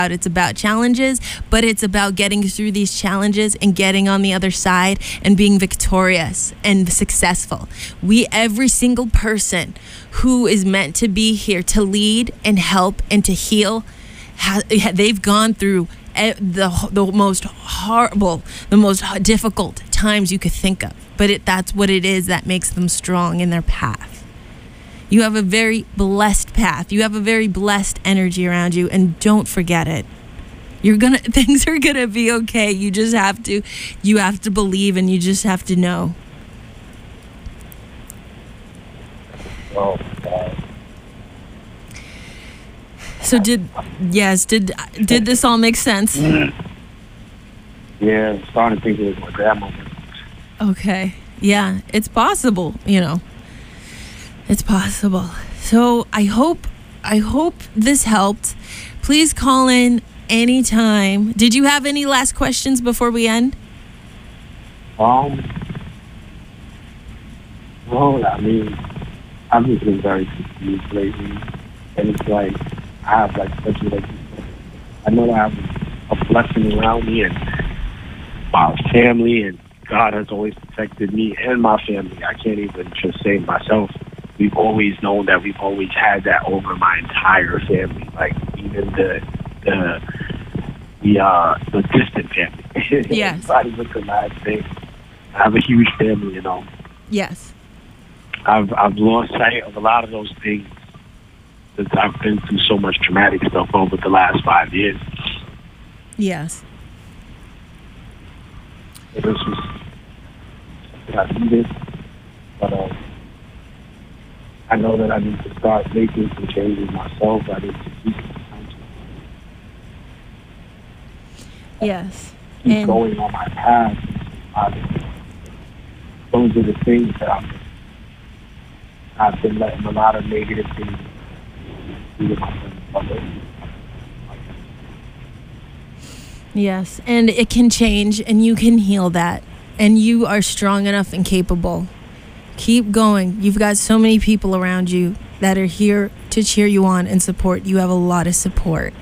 It's about challenges, but it's about getting through these challenges and getting on the other side and being victorious and successful. Every single person who is meant to be here to lead and help and to heal, they've gone through the most horrible, the most difficult times you could think of. But that's what it is that makes them strong in their path. You have a very blessed path. You have a very blessed energy around you, and don't forget it. Things are gonna be okay. You have to believe, and you just have to know. Oh, God. So did this all make sense? Yeah, I'm starting to think it was my grandmother. Okay. Yeah, it's possible, It's possible. So I hope this helped. Please call in anytime. Did you have any last questions before we end? Well, I mean, I've just been very confused lately, and it's like I have such I know that I have a blessing around me and my family, and God has always protected me and my family. I can't even just say myself. We've always known that. We've always had that over my entire family, like even the distant family. Yes. Everybody look at my thing. I have a huge family, Yes. I've lost sight of a lot of those things since I've been through so much traumatic stuff over the last 5 years. Yes. It was just I needed, but I know that I need to start making some changes myself. I need to keep Yes. keep going on my path. Those are the things that I've been letting a lot of negative things do to myself. Yes, and it can change, and you can heal that, and you are strong enough and capable. Keep going. You've got so many people around you that are here to cheer you on and support. You have a lot of support.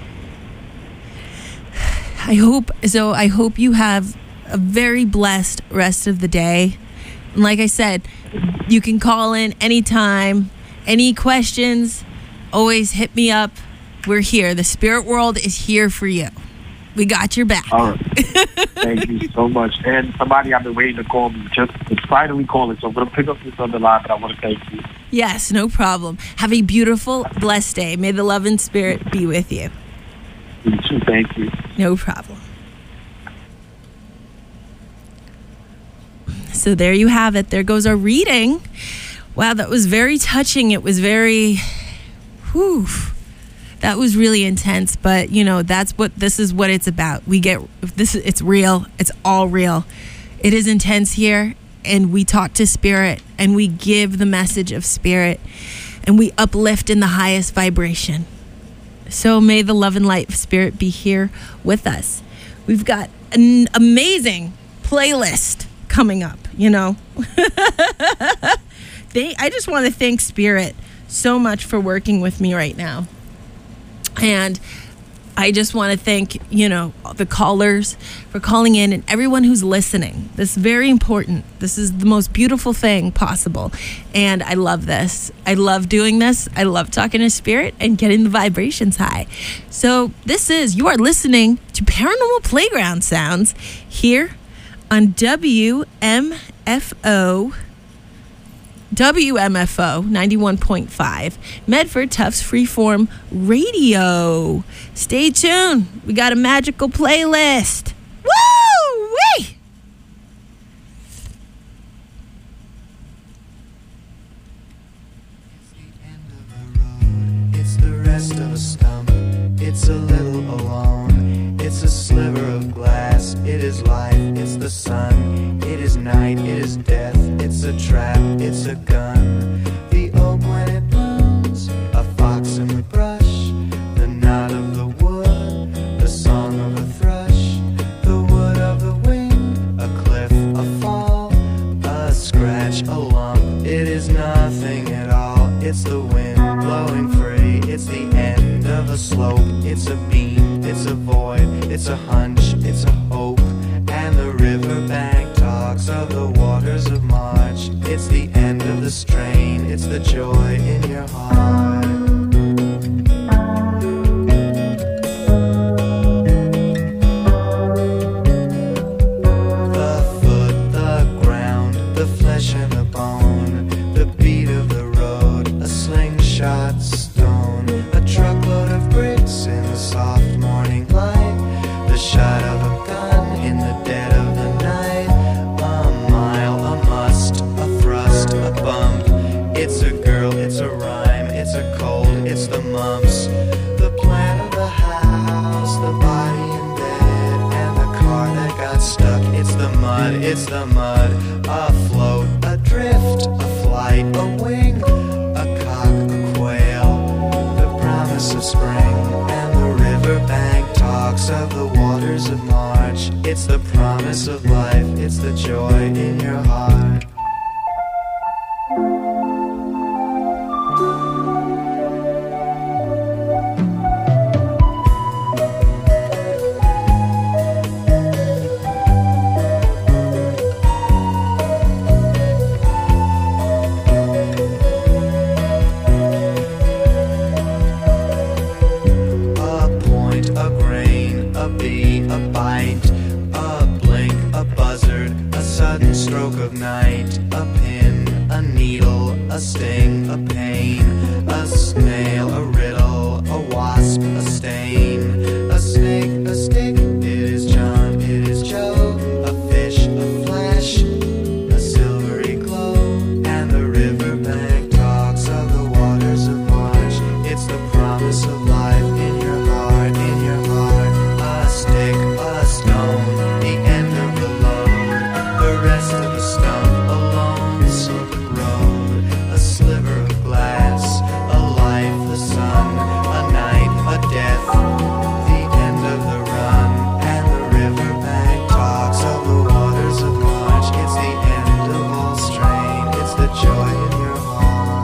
I hope you have a very blessed rest of the day. And like I said, you can call in anytime. Any questions, always hit me up. We're here. The spirit world is here for you. We got your back. All right. Thank you so much. And somebody I've been waiting to call me. It's finally calling, so I'm going to pick up this other line, but I want to thank you. Yes, no problem. Have a beautiful, blessed day. May the love and spirit be with you. You too. Thank you. No problem. So there you have it. There goes our reading. Wow, that was very touching. It was very, that was really intense. But this is what it's about. It's real. It's all real. It is intense here, and we talk to spirit, and we give the message of spirit, and we uplift in the highest vibration. So may the love and light of spirit be here with us. We've got an amazing playlist coming up, I just want to thank Spirit so much for working with me right now. And I just want to thank, the callers for calling in and everyone who's listening. This is very important. This is the most beautiful thing possible. And I love this. I love doing this. I love talking to Spirit and getting the vibrations high. So you are listening to Paranormal Playground Sounds here on WMFO 91.5 Medford Tufts Freeform Radio. Stay tuned. We got a magical playlist. Woo-wee! It's the end of the road. It's the rest of a stump. It's a little alone. It's a sliver of glass. It is life. It's the sun. It is night. It is death. It's a trap. It's a gun. The oak when it blooms. A fox in the brush. The knot of the wood. The song of a thrush. The wood of the wind. A cliff. A fall. A scratch. A lump. It is nothing at all. It's the wind blowing free. It's the end of a slope. It's a beam. it's a void, it's a hunch, it's a hope. And the riverbank talks of the waters of March. It's the end of the strain, it's the joy in your heart. The foot, the ground, the flesh and the bone, the beat of the road, a slingshot stone, a truckload of bricks in the soft morning light, the shot of a gun in the dead of the night, a mile, a must, a thrust, a bump. It's a girl, it's a rhyme, it's a cold, it's the mumps, the plan of the house, the body in bed, and the car that got stuck. It's the mud, it's the mud, a float, adrift, a flight, a wing, a cock, a quail, the promise of spring. And the riverbank talks of the waters of March. It's the promise of life, it's the joy in your heart. Stroke of night, a pin, a needle, a sting, a pain, a snail, a riddle, a wasp, a stain, a snake, a stick. It is John, it is Joe, a fish, a flash, a silvery glow. And the riverbank talks of the waters of March. It's the promise of life in your heart, in your heart. A stick, a stone, the end of the load, the rest of the stump, a lonesome road, a sliver of glass, a life, the sun, a night, a death, the end of the run. And the riverbank talks of the waters of March. It's the end of all strain, it's the joy in your heart.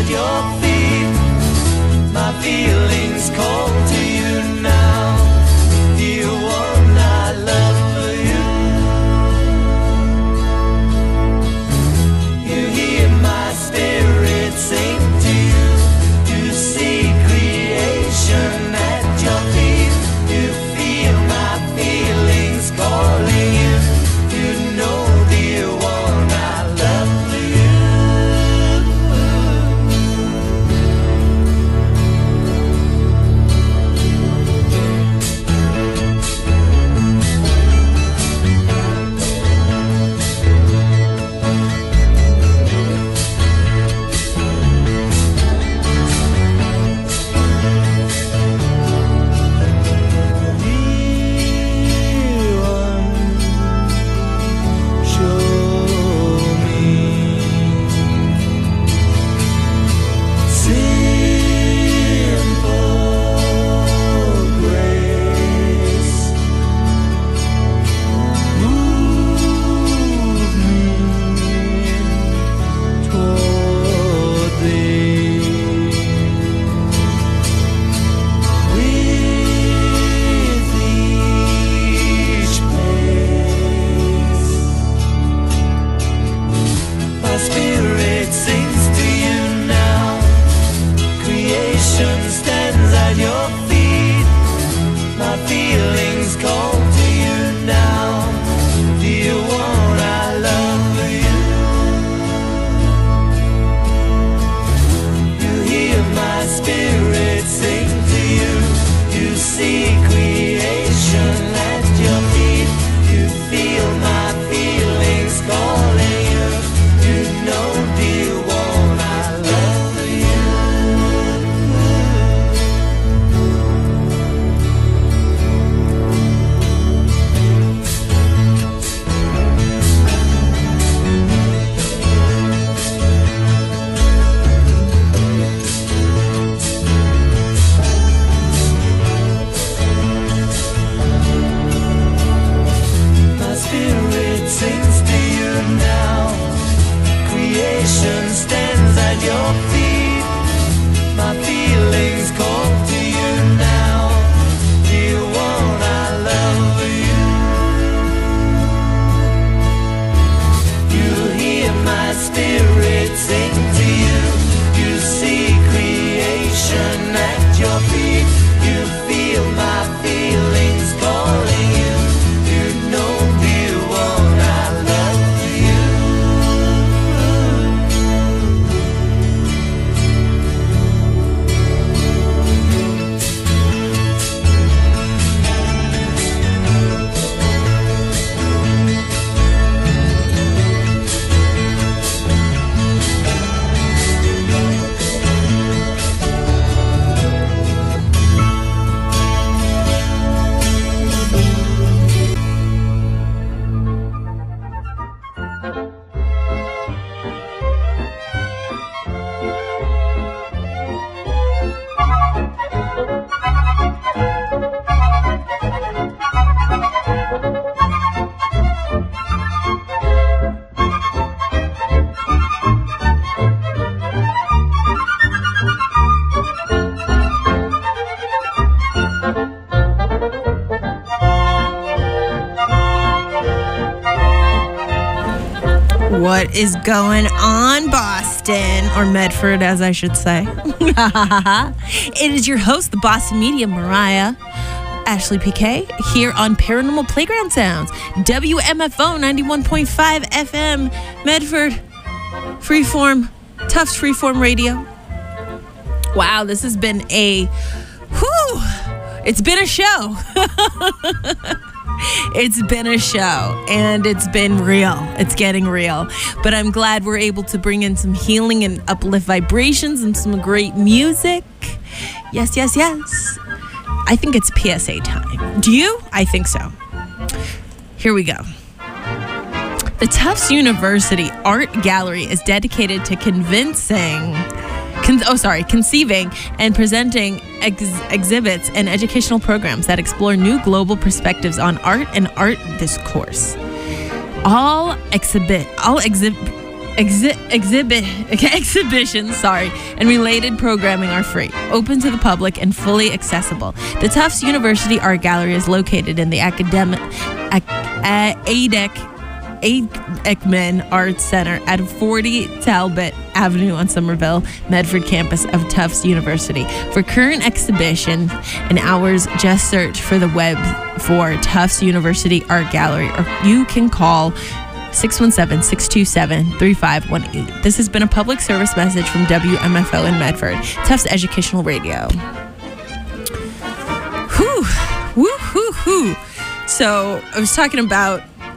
at your feet. My feelings call to you now. Dear one, I love you. You hear my spirit sing to you. You see creation at your feet. You feel my feelings calling you. You know, dear one, I love you. What is going on, Boston? Or Medford, as I should say. It is your host, the Boston Media, Mariah Ashley PK, here on Paranormal Playground Sounds, WMFO 91.5 FM, Medford, Freeform, Tufts Freeform Radio. Wow, this has been it's been a show. It's been a show, and it's been real. It's getting real. But I'm glad we're able to bring in some healing and uplift vibrations and some great music. Yes, yes, yes. I think it's PSA time. Do you? I think so. Here we go. The Tufts University Art Gallery is dedicated to conceiving and presenting exhibits and educational programs that explore new global perspectives on art and art discourse. All exhibits exhibitions, and related programming are free, open to the public, and fully accessible. The Tufts University Art Gallery is located in the Ekman Arts Center at 40 Talbot Avenue on Somerville, Medford campus of Tufts University. For current exhibition and hours, just search for the web for Tufts University Art Gallery, or you can call 617-627-3518. This has been a public service message from WMFO in Medford, Tufts Educational Radio. Whew, woo, hoo, hoo. So I was talking about,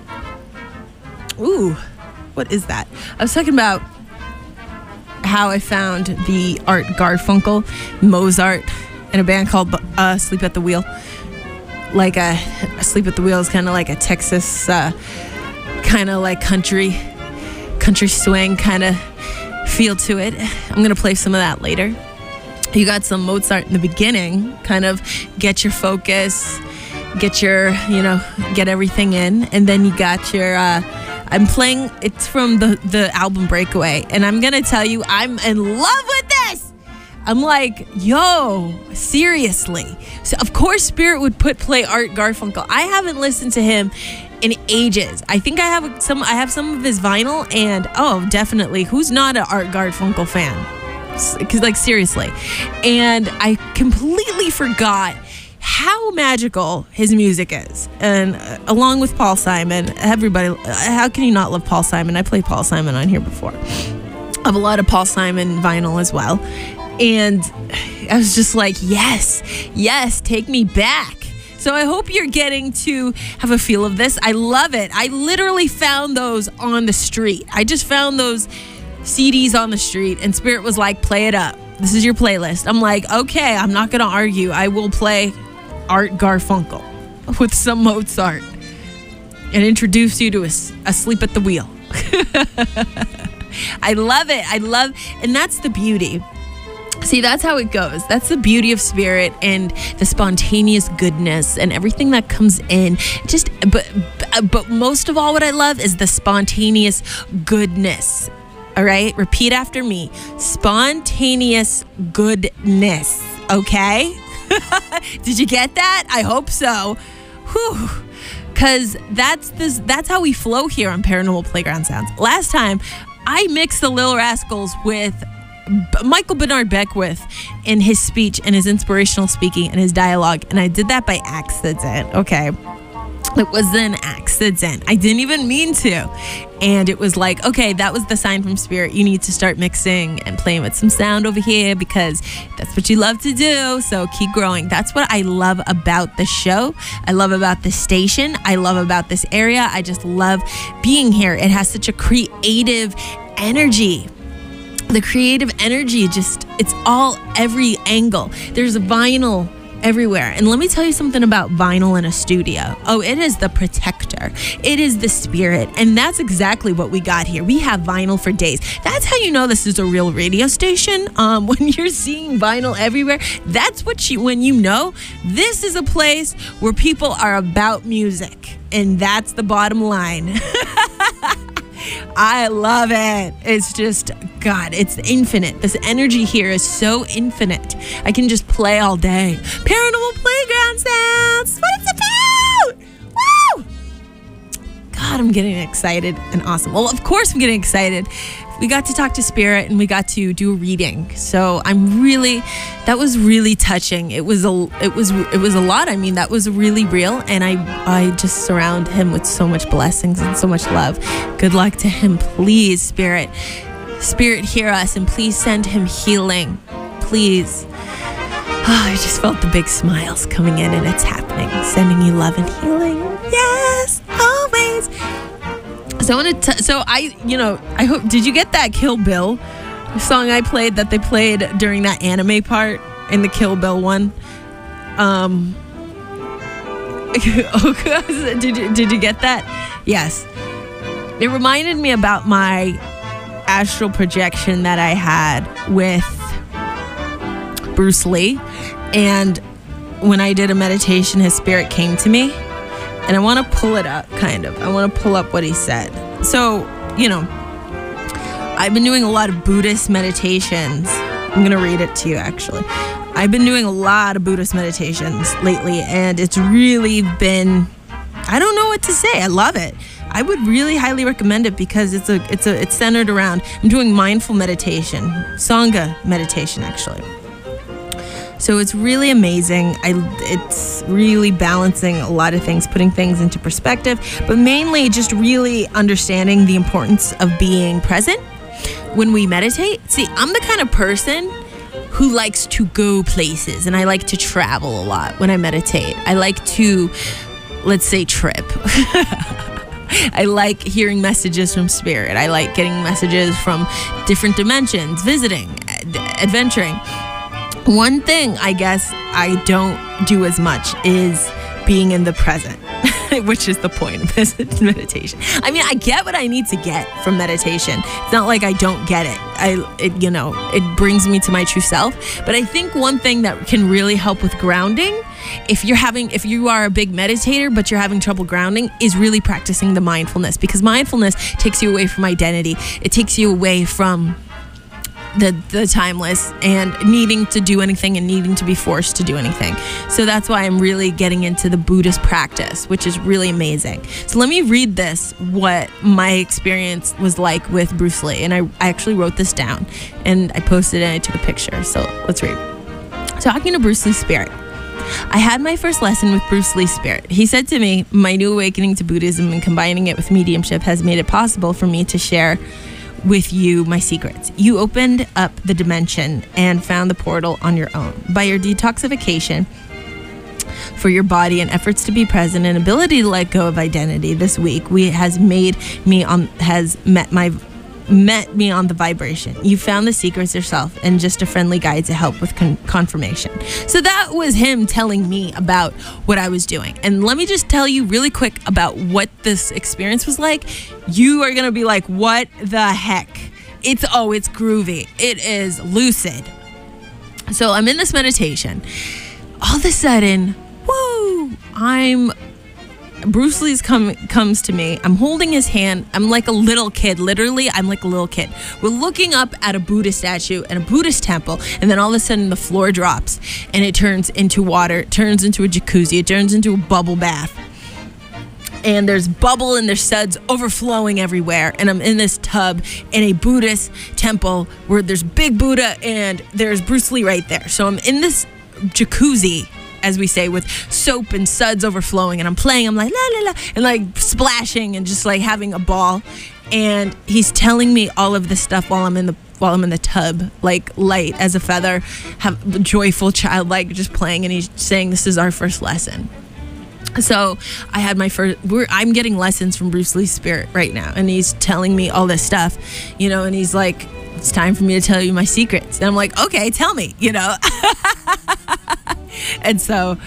what is that? I was talking about how I found the Art Garfunkel, Mozart, in a band called Sleep at the Wheel. Like Sleep at the Wheel is kind of like a Texas, kind of like country swing kind of feel to it. I'm going to play some of that later. You got some Mozart in the beginning, kind of get your focus, get everything in. And then you got your, I'm playing, it's from the album Breakaway. And I'm going to tell you, I'm in love with this. I'm like, yo, seriously. So of course Spirit would play Art Garfunkel. I haven't listened to him in ages. I think I have some of his vinyl, and definitely, who's not an Art Garfunkel fan? Because seriously. And I completely forgot how magical his music is. And along with Paul Simon, everybody, how can you not love Paul Simon? I played Paul Simon on here before. I have a lot of Paul Simon vinyl as well. And I was just like, yes, take me back. So I hope you're getting to have a feel of this. I love it. I literally found those on the street. I just found those CDs on the street, and Spirit was like, play it up. This is your playlist. I'm like, okay, I'm not going to argue. I will play Art Garfunkel with some Mozart and introduce you to a Sleep at the Wheel. I love it. And that's the beauty. See, that's how it goes. That's the beauty of Spirit and the spontaneous goodness and everything that comes in. But most of all, what I love is the spontaneous goodness. All right? Repeat after me. Spontaneous goodness. Okay? Did you get that? I hope so. Whew. Because that's how we flow here on Paranormal Playground Sounds. Last time, I mixed the Lil Rascals with Michael Bernard Beckwith in his speech and his inspirational speaking and his dialogue, and I did that by accident. Okay, it was an accident. I didn't even mean to, and it was like, okay, that was the sign from Spirit. You need to start mixing and playing with some sound over here because that's what you love to do. So keep growing. That's what I love about the show. I love about the station. I love about this area. I just love being here. It has such a creative energy. The creative energy, it's all every angle. There's vinyl everywhere. And let me tell you something about vinyl in a studio. Oh, it is the protector. It is the spirit. And that's exactly what we got here. We have vinyl for days. That's how you know this is a real radio station. When you're seeing vinyl everywhere, that's when you know this is a place where people are about music. And that's the bottom line. I love it. It's just, God, it's infinite. This energy here is so infinite. I can just play all day. Paranormal Playground Sounds. What it's about. Woo! God, I'm getting excited and awesome. Well, of course I'm getting excited. We got to talk to Spirit and we got to do a reading. So that was really touching. It was a lot. I mean, that was really real. And I just surround him with so much blessings and so much love. Good luck to him. Please, Spirit, hear us and please send him healing. Please. I just felt the big smiles coming in and it's happening. Sending you love and healing. Yes, always. So I hope, did you get that Kill Bill song I played that they played during that anime part in the Kill Bill one? Did you get that? Yes. It reminded me about my astral projection that I had with Bruce Lee. And when I did a meditation, his spirit came to me. And I want to pull it up, kind of. I want to pull up what he said. So, I've been doing a lot of Buddhist meditations. I'm going to read it to you, actually. I've been doing a lot of Buddhist meditations lately, and it's really been, I don't know what to say. I love it. I would really highly recommend it because it's centered around, I'm doing mindful meditation, Sangha meditation, actually. So it's really amazing. It's really balancing a lot of things, putting things into perspective, but mainly just really understanding the importance of being present when we meditate. See, I'm the kind of person who likes to go places, and I like to travel a lot when I meditate. I like to, let's say, trip. I like hearing messages from spirit. I like getting messages from different dimensions, visiting, adventuring. One thing I guess I don't do as much is being in the present, which is the point of meditation. I mean, I get what I need to get from meditation. It's not like I don't get it. It brings me to my true self. But I think one thing that can really help with grounding, if you are a big meditator but you're having trouble grounding, is really practicing the mindfulness, because mindfulness takes you away from identity. It takes you away from the timeless and needing to do anything and needing to be forced to do anything. So that's why I'm really getting into the Buddhist practice, which is really amazing. So let me read this, what my experience was like with Bruce Lee. And I actually wrote this down and I posted it and I took a picture. So let's read. Talking to Bruce Lee Spirit. I had my first lesson with Bruce Lee Spirit. He said to me, my new awakening to Buddhism and combining it with mediumship has made it possible for me to share with you my secrets. You opened up the dimension and found the portal on your own. By your detoxification for your body and efforts to be present and ability to let go of identity this week, has met me on the vibration. You found the secrets yourself and just a friendly guide to help with confirmation. So that was him telling me about what I was doing. And let me just tell you really quick about what this experience was like. You are going to be like, what the heck? It's groovy. It is lucid. So I'm in this meditation. All of a sudden, Bruce Lee's comes to me. I'm holding his hand. I'm like a little kid. Literally, I'm like a little kid. We're looking up at a Buddhist statue and a Buddhist temple, and then all of a sudden the floor drops and it turns into water. It turns into a jacuzzi. It turns into a bubble bath. And there's bubble and there's suds overflowing everywhere. And I'm in this tub in a Buddhist temple where there's big Buddha and there's Bruce Lee right there. So I'm in this jacuzzi, as we say, with soap and suds overflowing, and I'm playing, I'm like la la la, and like splashing and just like having a ball. And he's telling me all of this stuff while I'm in the tub, like light as a feather, have joyful, childlike, just playing. And he's saying, this is our first lesson. So I had I'm getting lessons from Bruce Lee Spirit right now, and he's telling me all this stuff, and he's like, it's time for me to tell you my secrets. And I'm like, okay, tell me, And so,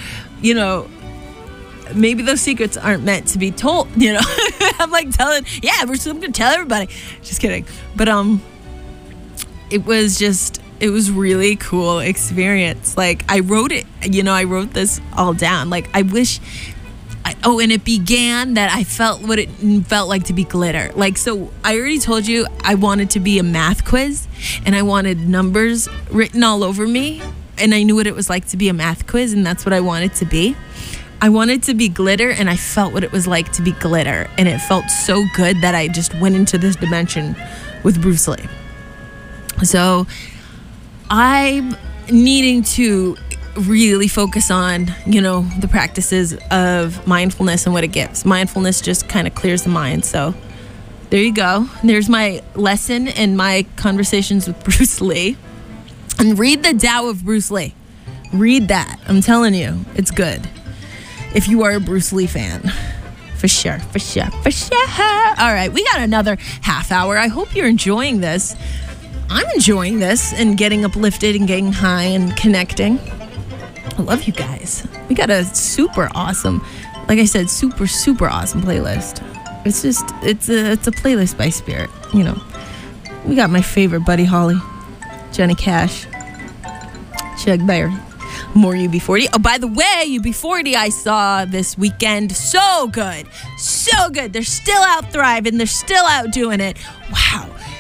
maybe those secrets aren't meant to be told, I'm like I'm going to tell everybody. Just kidding. But it was really cool experience. Like, I wrote it, I wrote this all down. Like, and it began that I felt what it felt like to be glitter. Like, so I already told you I wanted to be a math quiz, and I wanted numbers written all over me. And I knew what it was like to be a math quiz, and that's what I wanted to be. I wanted to be glitter, and I felt what it was like to be glitter. And it felt so good that I just went into this dimension with Bruce Lee. So I'm needing to really focus on, the practices of mindfulness and what it gives. Mindfulness just kind of clears the mind. So there you go. There's my lesson and my conversations with Bruce Lee. And read the Tao of Bruce Lee. Read that. I'm telling you, it's good. If you are a Bruce Lee fan. For sure. All right, we got another half hour. I hope you're enjoying this. I'm enjoying this and getting uplifted and getting high and connecting. I love you guys. We got a super awesome, like I said, super, super awesome playlist. It's a playlist by Spirit, We got my favorite Buddy Holly, Johnny Cash, Chuck Berry, more UB40. Oh, by the way, UB40 I saw this weekend. So good. They're still out thriving. They're still out doing it. Wow.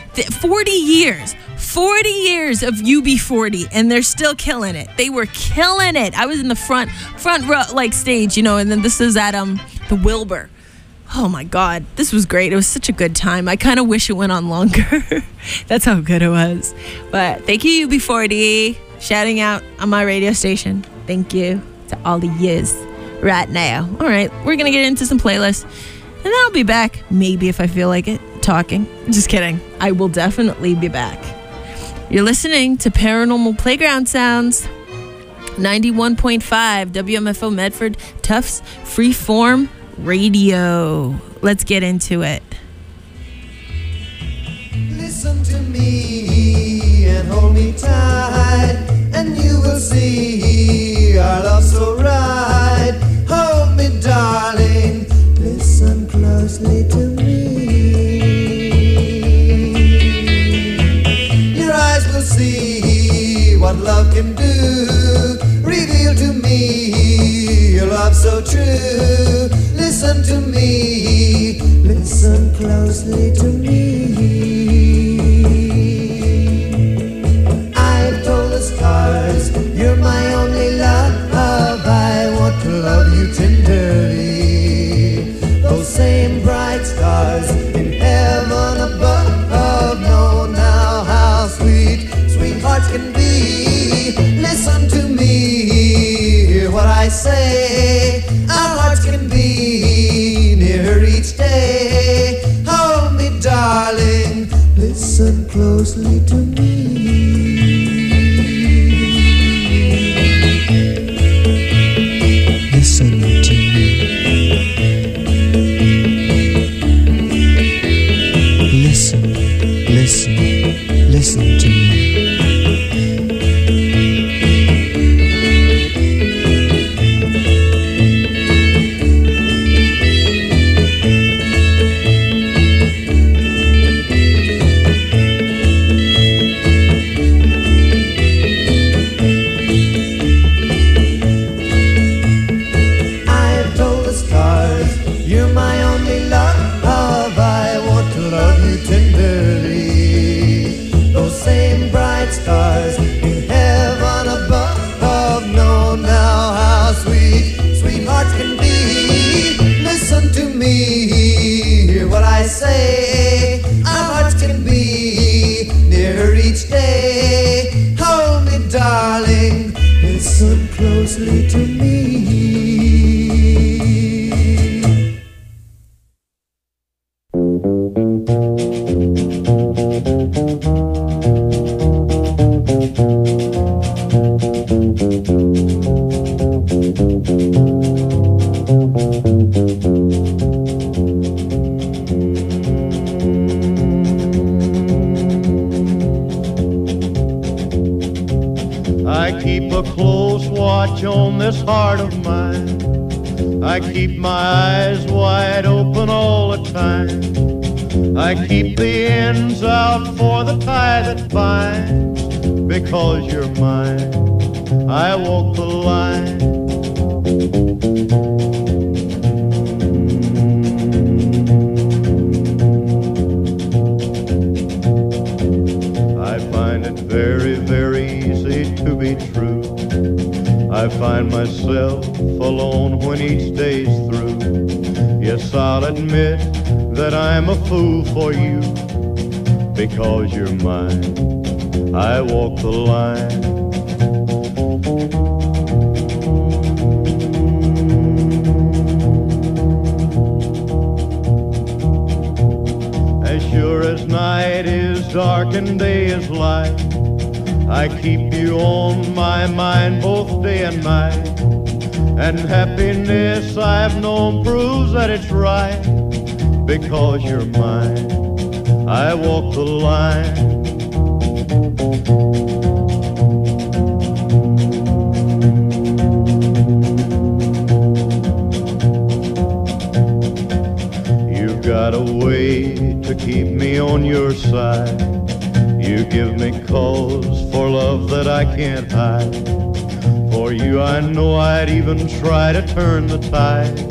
40 years. 40 years of UB40, and they're still killing it. They were killing it. I was in the front row, like, stage, you know, and then this is at the Wilbur. Oh my God, this was great. It was such a good time. I kind of wish it went on longer. That's how good it was. But thank you, UB40, shouting out on my radio station. Thank you to all the yous right now. All right, we're going to get into some playlists, and then I'll be back, maybe if I feel like it, talking. Just kidding. I will definitely be back. You're listening to Paranormal Playground Sounds, 91.5 WMFO Medford, Tufts Freeform Radio. Let's get into it. Listen to me and hold me tight, and you will see our love so right. Hold me, darling, listen closely to me. Your eyes will see what love can do. Reveal to me your love so true. Listen to me, listen closely to me. I've told the stars, you're my only love. I want to love you tenderly. Those same bright stars in heaven above know now how sweet, sweet hearts can be. Listen to me, hear what I say. Our hearts can be near each day. Hold me, darling, listen closely to me. Listen to me. Listen, listen, listen to me. Stars in heaven above know now how sweet, sweet hearts can be. Listen to me, hear what I say. Our hearts can be near each day. Hold me, darling, listen closely to me. Heart of mine, I keep my eyes wide open all the time. I keep the ends out for the tie that binds. Because you're mine, I walk the line. I find it very, very easy to be true. I find myself alone when each day's through. Yes, I'll admit that I'm a fool for you. Because you're mine, I walk the line. As sure as night is dark and day is light, I keep you on my mind both day and night. And happiness I've known proves that it's right. Because you're mine, I walk the line. You've got a way to keep me on your side. You give me cause for love that I can't hide. For you I know I'd even try to turn the tide.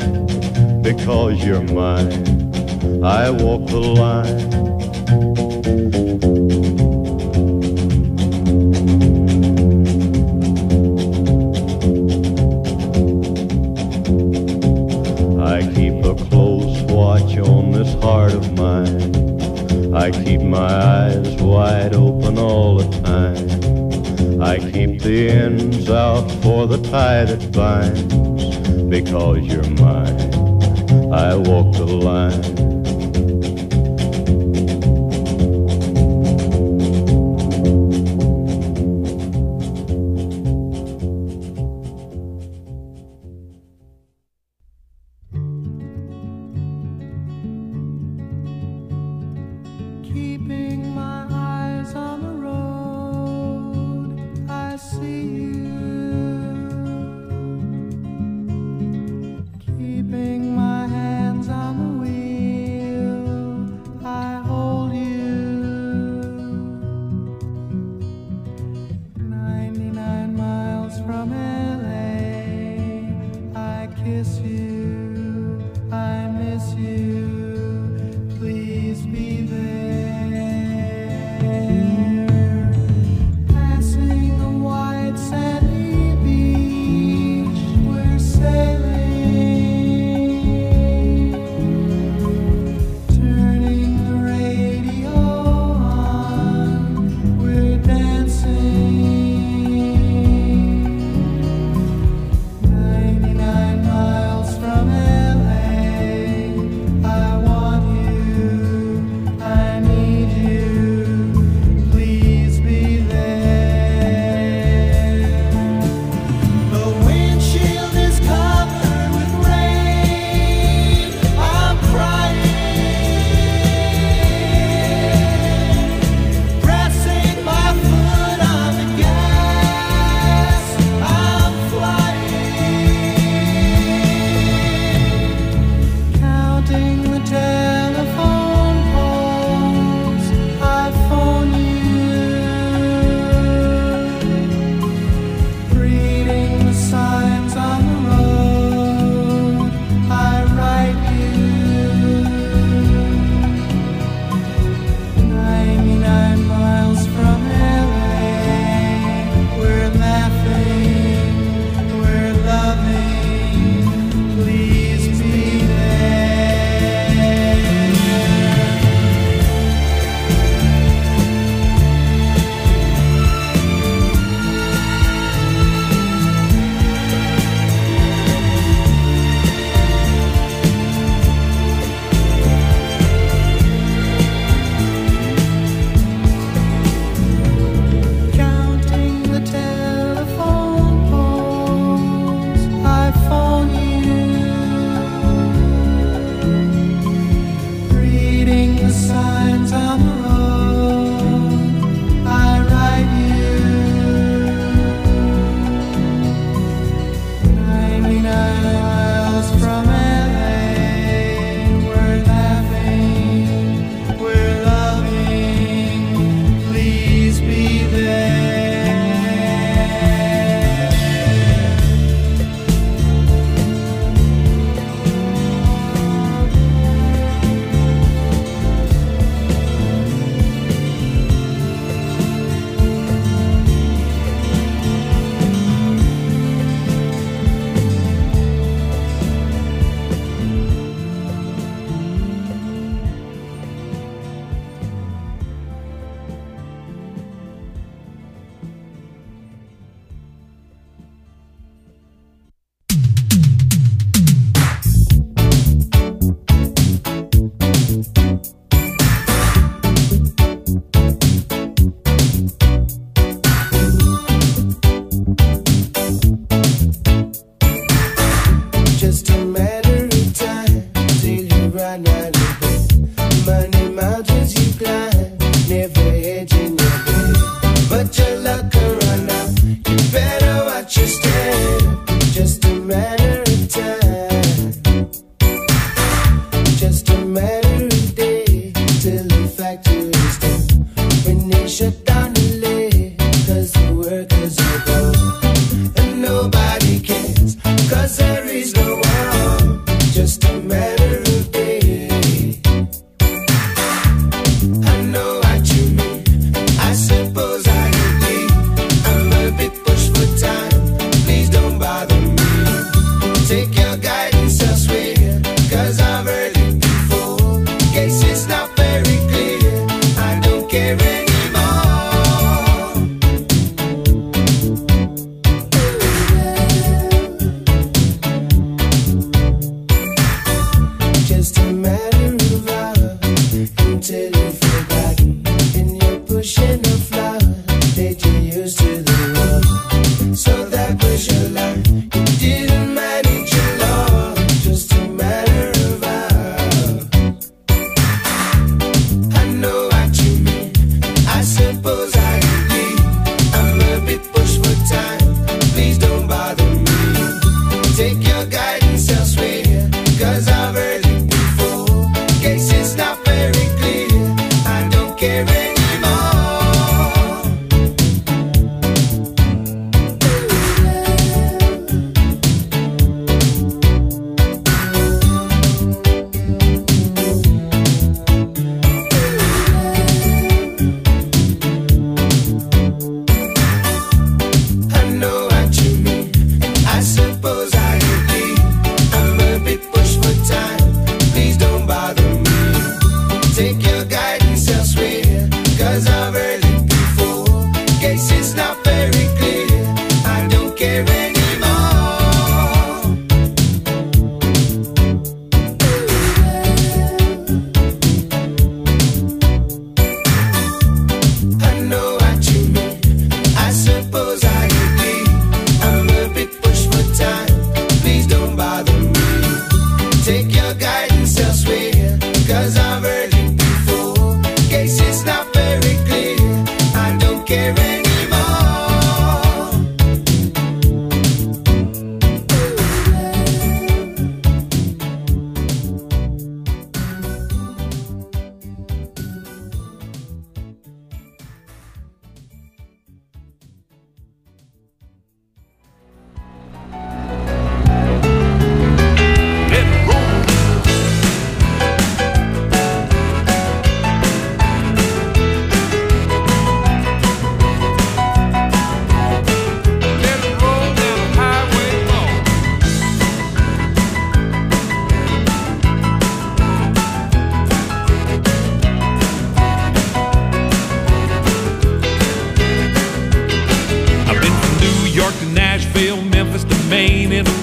Because you're mine, I walk the line. the ends out for the tie that binds. Because you're mine, I walk the line. Keeping my eyes on the road, I see you. Keeping my hands on the wheel, I hold you. 99 miles from LA, I kiss you, I miss you. Please be there. Passing the white sandy beach, we're sailing. Turning the radio on, we're dancing. 99 miles from LA, I want you, I need you, please be there. The windshield is covered with rain, I'm crying, pressing my foot on the gas, I'm flying, counting the telephone poles, I phone you, reading the signs on the road, I write you. 99 miles from LA, we're laughing, we're loving, please be there. Counting the telephone poles, I phone you, reading the signs on the road, I write you. 99 miles from LA, we're laughing, we're loving, please be there. Just a matter of time till you run out of bed. Money mountains you climb, never hedging your bed. But your luck will run out, you better watch your step. Just a matter of time, just a matter of days till the factory's done. When they shut down the lake, 'cause the workers are gone. And nobody cares, 'cause there is no one. Just a matter of days. I know what you mean, I suppose I agree. I'm a bit pushed for time, please don't bother me. Take your guidance elsewhere, 'cause I've heard it before. Guess it's not very clear, I don't care anymore.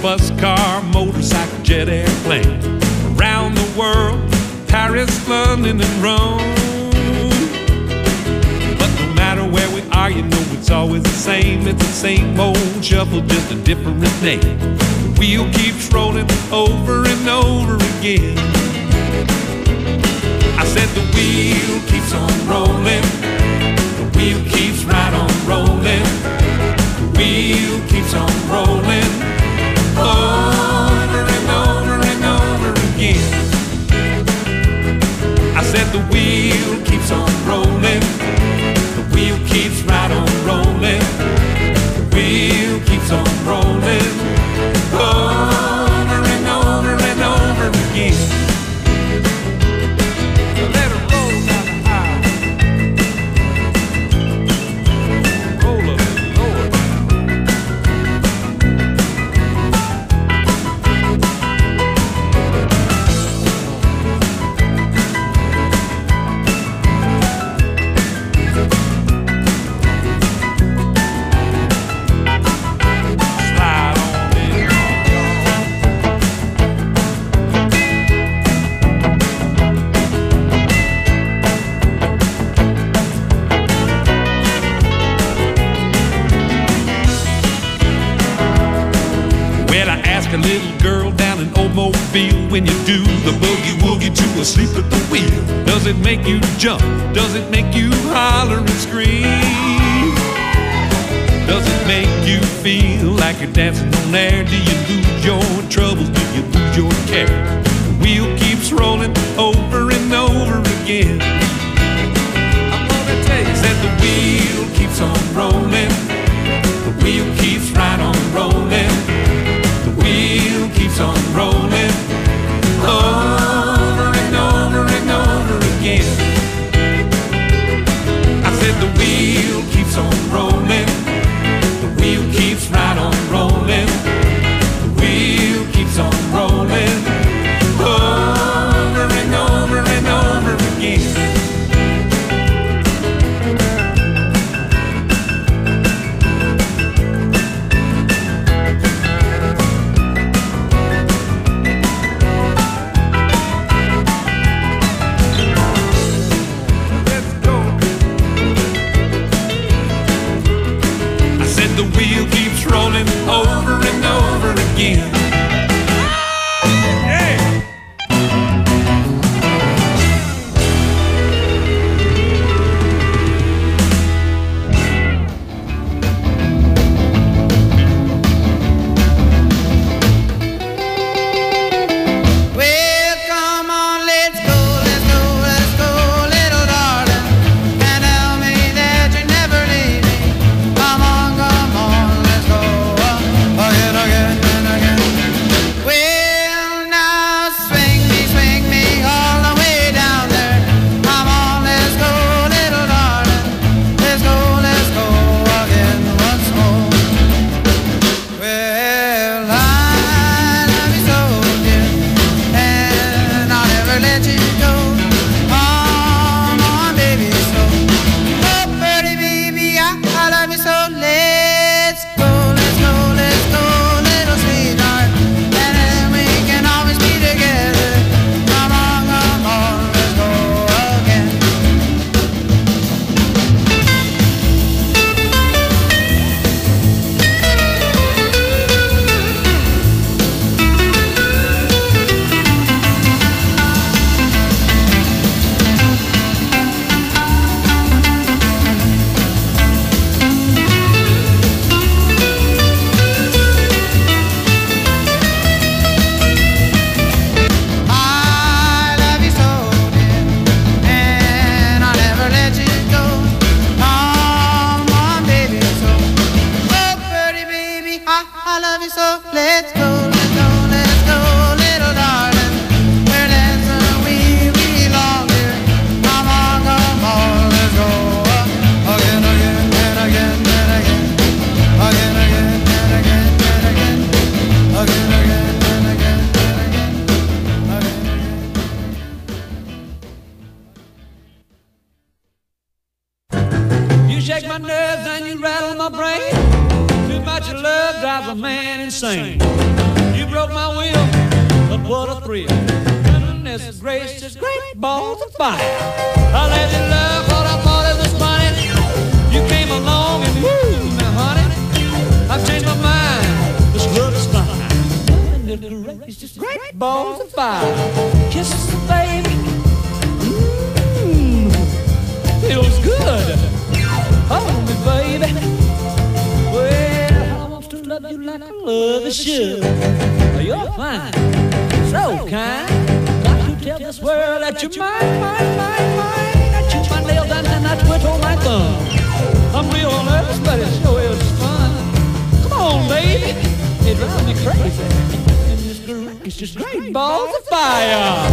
bus, car, motorcycle, jet, airplane. Around the world, Paris, London, and Rome. But no matter where we are, you know it's always the same. It's the same old shuffle, just a different name. The wheel keeps rolling over and over again. I said the wheel keeps on rolling. The wheel keeps right on rolling. The wheel keeps on rolling over and over and over again. I said the wheel keeps on rolling. The wheel keeps right on rolling. The wheel keeps on rolling over and over and over again. Let it roll down the aisle. Roll up, Lord. Slide on in. Well, I asked a little girl down in Old Mobile, when you do the boogie woogie to a sleep at the wheel, does it make you jump? Does it make you holler and scream? Does it make you feel like you're dancing on air? Do you lose your troubles? Do you lose your care? The wheel keeps rolling over and over again. I'm gonna tell you, said the wheel keeps on rolling. The wheel keeps right on rolling. The wheel keeps on rolling over and over and over again. I said the wheel keeps on rolling. The wheel keeps right on rolling. The wheel keeps on rolling over and over and over again. Let's go. I said the wheel keeps rolling over and over again. Yeah. Well, come on, let's go, little darling, and tell me that you never leave me. Come on, let's go, again and again. Well, now swing me all the way down there. Come on, let's go, little darling, let's go again once more. Well, I love you so, dear, and I'll never let you go. Come on, baby, so. Oh, pretty baby, I love you so. Let's go, little sweetheart, and then we can always be together. Come on, let's go again. I love you so, dear, and I'll never let you go. Come on, baby, so. Oh, pretty baby, I love you so. Let's go, little darling. We're dancing, we belong here. Come on, let's go again and again and again. Again and again and again. Again and again and again. You shake my nerves and you rattle my brain. Soothe my about your love drives a man insane. You broke my will, but what a thrill. Goodness gracious, great balls of fire. I let you love what I thought it was funny. You came along and woo, now honey, I've changed my mind. This love is fine. Goodness just great balls of fire. Kisses, baby. Feels good. Hold me, baby. Well, I want to love you like I love you should. You're fine, so kind. Got to tell this world that you're mine, mine, mine, mine. I chew my nails and I twiddle my thumb. I'm real nervous, but it sure is fun. Come on, baby. It drives me crazy. And this girl is just great balls of fire.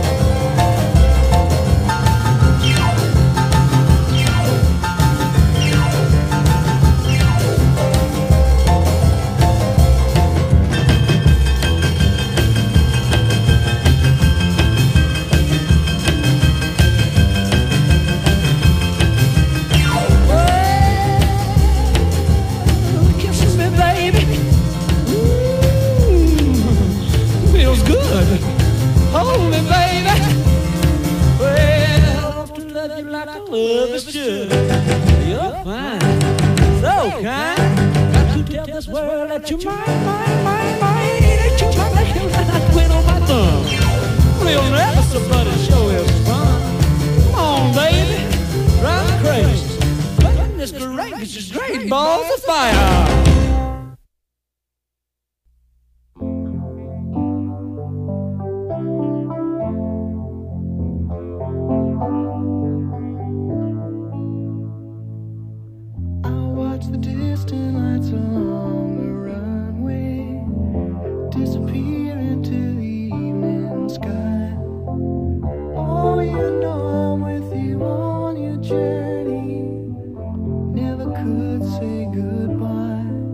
Hold me, baby. Well, I want to love you like I love you should. You're fine, so kind. Got to tell this world that you're mine, mine, mine, mine. That you're my nails and I twiddle my thumb. Real nervous, but it sure is fun. Come on, baby, drive me crazy. Goodness gracious, great balls of fire. The distant lights along the runway disappear into the evening sky. Oh, you know I'm with you on your journey. Never could say goodbye.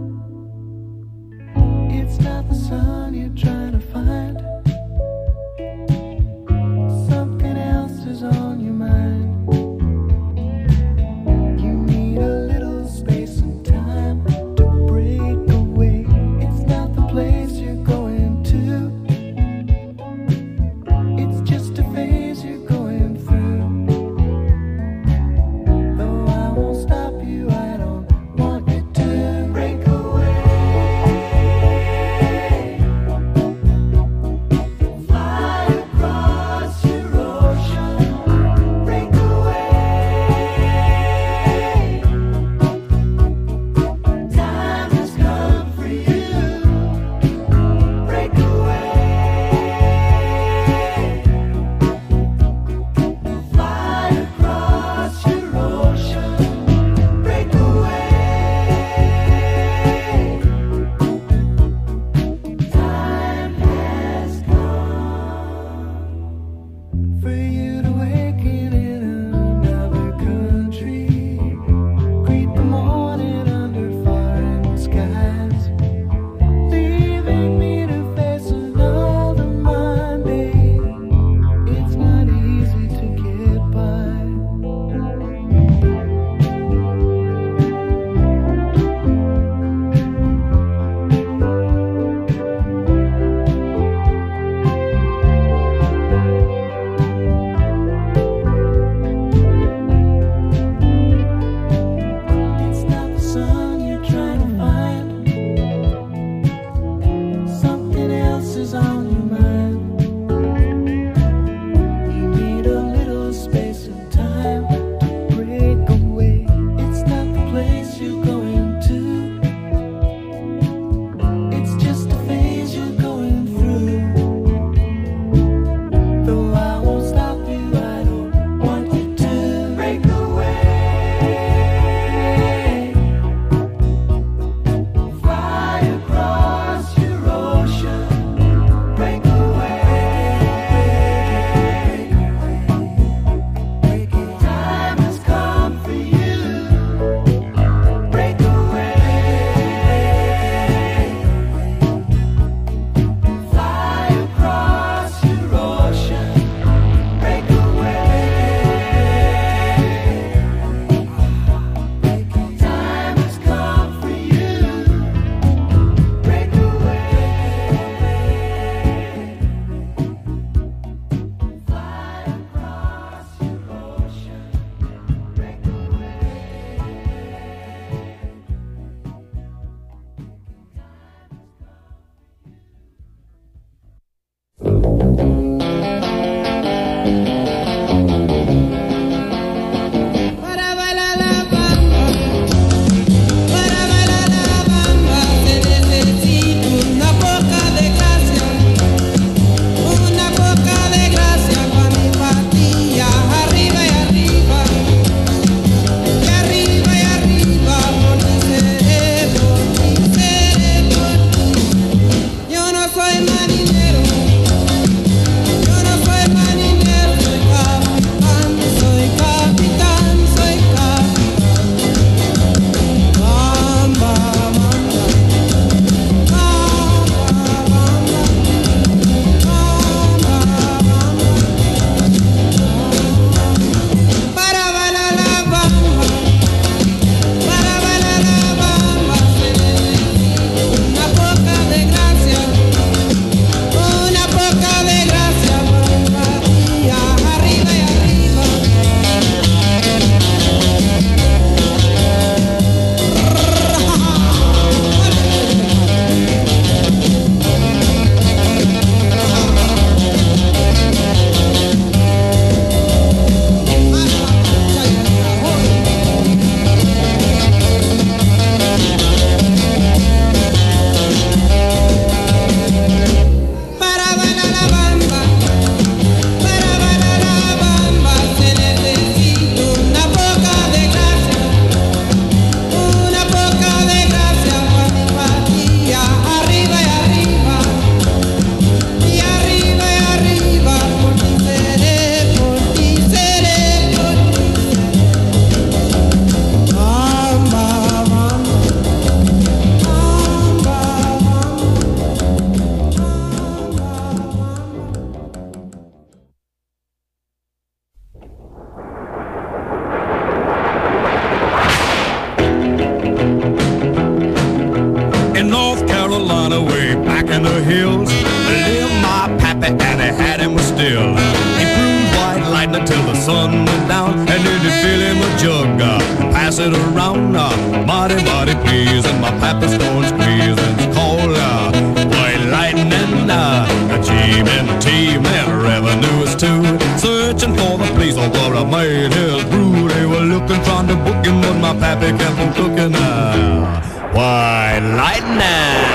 Carolina, way back in the hills, lived my pappy, and he had him still. He brewed white lightning till the sun went down, and then he'd fill him a jug, pass it around, mighty, mighty please, and my pappy's going squeeze, and it's called white lightning. G-Men-T, man, revenue is too. Searching for the place where I made his brew. They were looking, trying to book him, but my pappy kept on cooking. White lightning.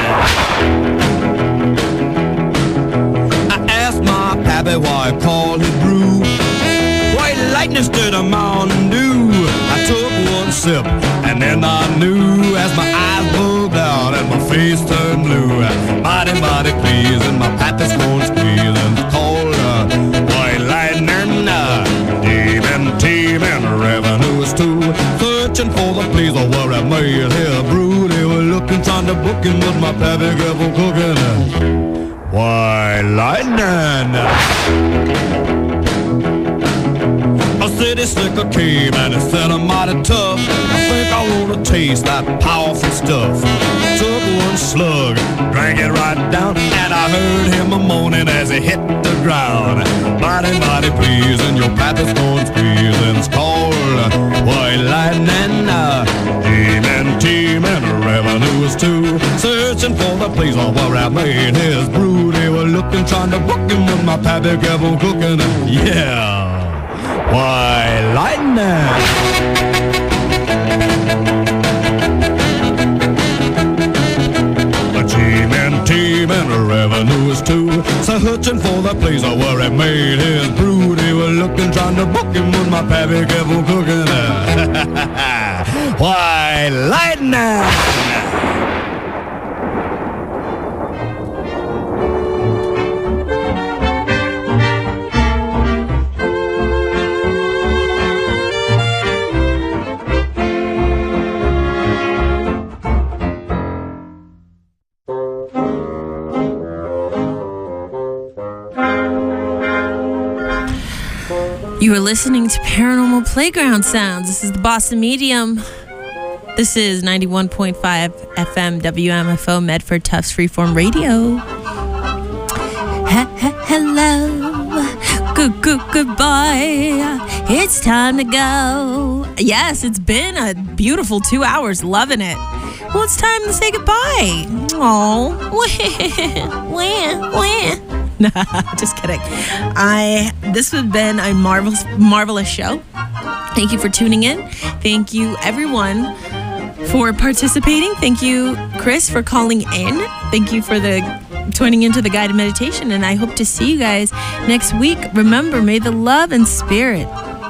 I asked my pappy why he called his brew white lightning instead of Mountain Dew. I took one sip, and then I knew as my eyes bugged out and my face turned blue. Mighty, mighty please, and my pappy's going squeeze, and it's called white lightning. Demon, and revenue is too. Searching for the place where I made his brew. They were looking, trying to book him, but my pappy kept on cooking. White lightning. A city slicker came and it said I'm mighty tough. I think I wanna taste that powerful stuff. Took one slug, drank it right down, and I heard him a moaning as he hit the ground. Mighty, mighty please, and your pappy's going squeeze, and it's called white lightning. Demon, and revenue is too. Searching for the place where I made his brew. They were looking, trying to book him, but my pappy kept on cooking. Yeah. White lightning. A G-Men, and revenue is too. So searching for the place where he made his brew. They were looking, trying to book him, but my pappy kept on cooking. White lightning. You are listening to Paranormal Playground Sounds. This is the Boston Medium. This is 91.5 FM WMFO Medford Tufts Freeform Radio. Hello. Goodbye. It's time to go. Yes, it's been a beautiful 2 hours. Loving it. Well, it's time to say goodbye. Oh, Nah, just kidding. This has been a marvelous show. Thank you for tuning in. Thank you, everyone, for participating. Thank you, Chris, for calling in. Thank you for tuning into the guided meditation, and I hope to see you guys next week. Remember, may the love and spirit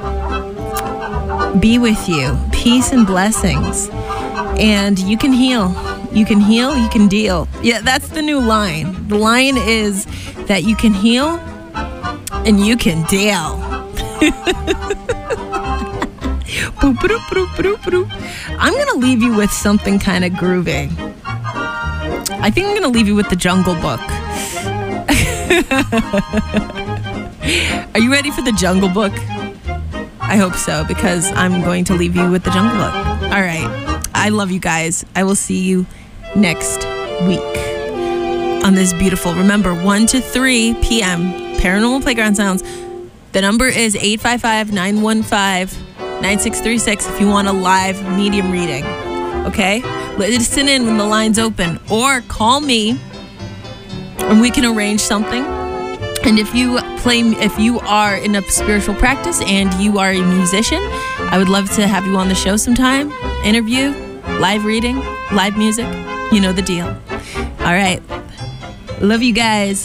be with you. Peace and blessings. And you can heal. You can heal, you can deal. Yeah, that's the new line. The line is that you can heal and you can deal. I'm going to leave you with something kind of groovy. I think I'm going to leave you with the Jungle Book. Are you ready for the Jungle Book? I hope so, because I'm going to leave you with the Jungle Book. All right. I love you guys. I will see you next week on this beautiful, remember, 1 to 3 p.m. Paranormal Playground Sounds. The number is 855-915-9636 if you want a live medium reading. Okay? Listen in when the line's open, or call me and we can arrange something. And if you are in a spiritual practice and you are a musician, I would love to have you on the show sometime. Interview, live reading, live music. You know the deal. All right. Love you guys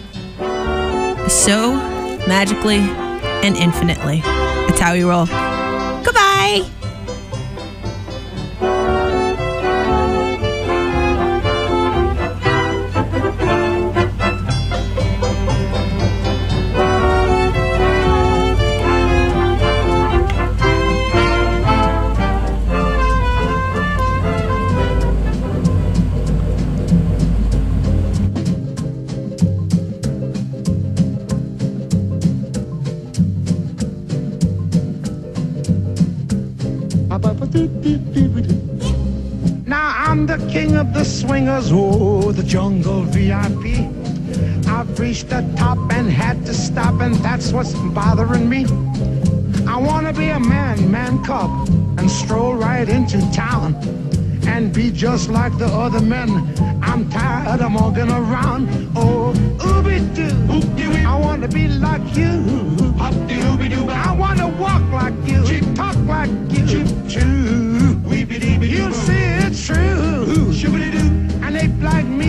so magically and infinitely. It's how we roll. Goodbye. king of the swingers, oh, the jungle VIP. I've reached the top and had to stop, and that's what's bothering me. I wanna be a man cub, and stroll right into town, and be just like the other men. I'm tired of walking around. Oh, ooby-doo, I wanna be like you. I wanna walk like you, talk like you. You see it's true, and they like me.